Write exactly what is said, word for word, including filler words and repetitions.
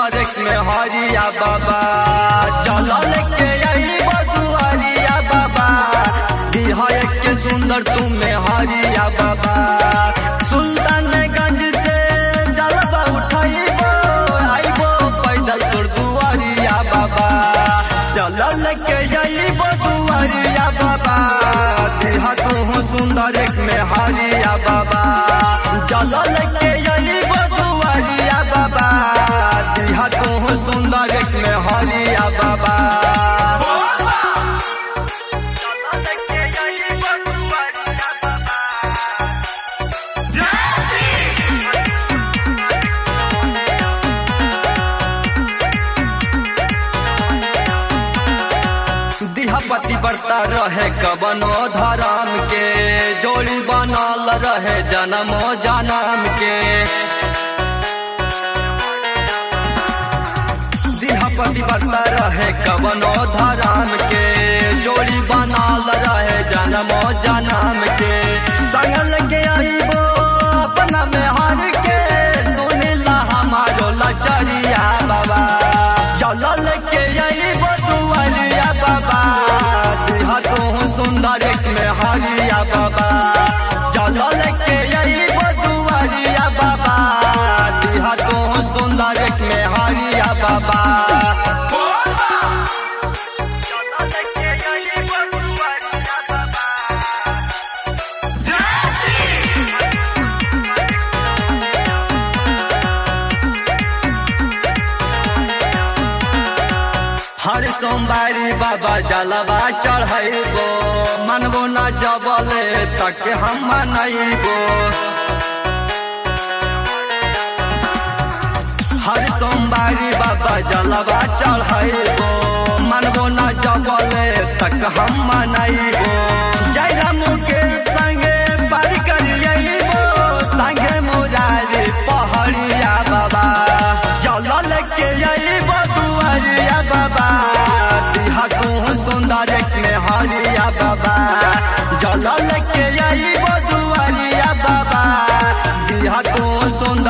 सुंदर एक में हरिया बाबा चलो लेके आई बदुआरिया बाबा दिहा एक के सुंदर तुम्हें हरिया बाबा सुल्तानगंज से जलवा उठाइबो आइबो पैदल तोर दुआरिया बाबा चलो लेके आई बदुआरिया बाबा दिहा तू सुंदर एक में हरिया बाबा चलो लेके आई बदुआरिया बाबा दिहा तू सुंदर एक में हरिया बाबा पति बरता रहे कबनो धर्म के जोड़ी बनल रहे जन्मो जन्म के पति बरता रहे कबनो धर्म के जोड़ी बनल रहे जन्मो जन्म के संगल के आइबो अपना में हर के सुनिला हमारो लचरिया बाबा चलो लेके आइबो दुआरिया बाबा दिहा तू सुंदर एक में हरिया बाबा चलो लेके आइबो दुआरिया बाबा दिहा तू सुंदर एक में हरिया बाबा हर सोमवारी बाबा जलवा चढ़ाइबो मनबो न जबले तक हम मनइबो हर सोमवारी बाबा जलवा चढ़ाइबो मनबो न जबले तक हम मनइबो जय राम के संगे पार करियइबो संगे मुरारी पहड़िया बाबा चलो लेके आइबो दुआरिया बाबा दिहा तू सुंदर एक में हरिया बाबा चलो लेके आइबो दुआरिया बाबा दिहा तू सुंदर